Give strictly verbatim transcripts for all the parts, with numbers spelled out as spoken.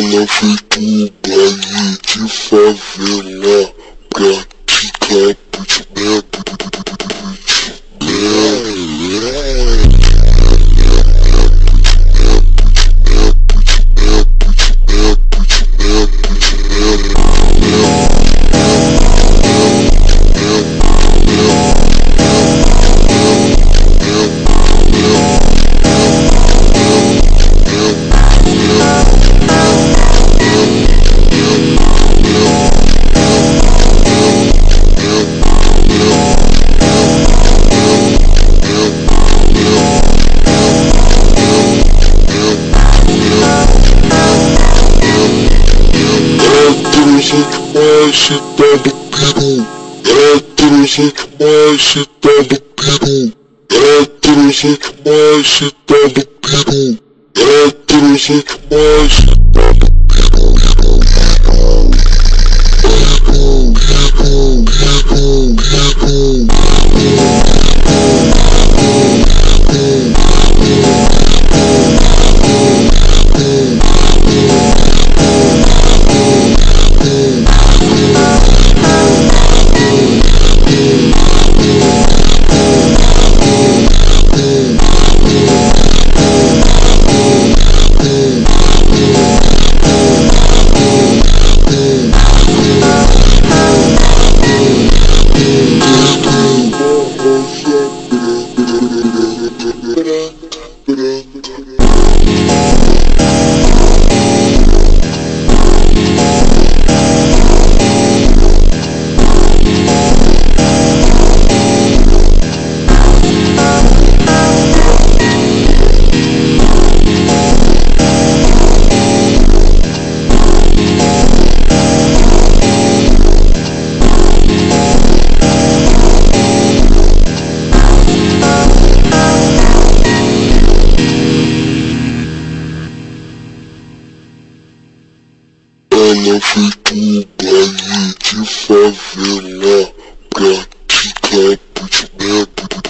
Ela feito baile de favela, pratica put-back. Mais tá do peru, é transa que mais tá do peru, é transa que mais tá do peru, é transa que mais tá do peru, peru, peru, peru, peru, ela feito baile de favela, pratica put-back.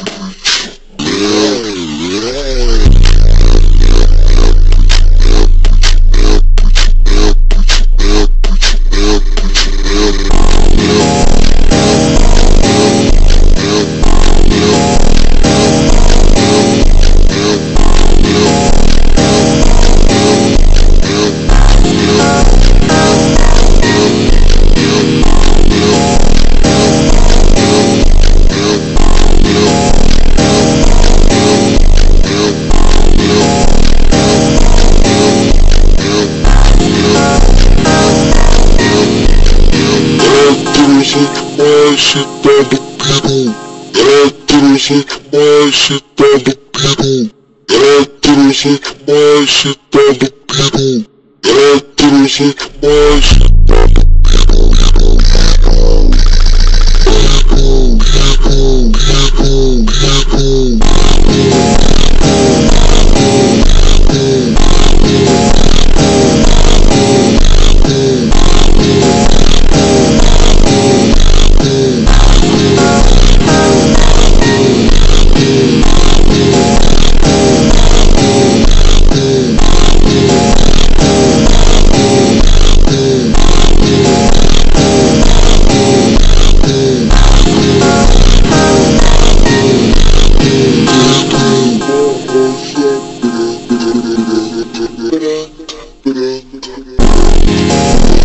Mais tá do peru, é transa que mais tá do peru, é transa que mais tá do peru, é transa que mais tá do peru, peru, peru, peru, peru, peru. Ba-da, ba-da, ba-da.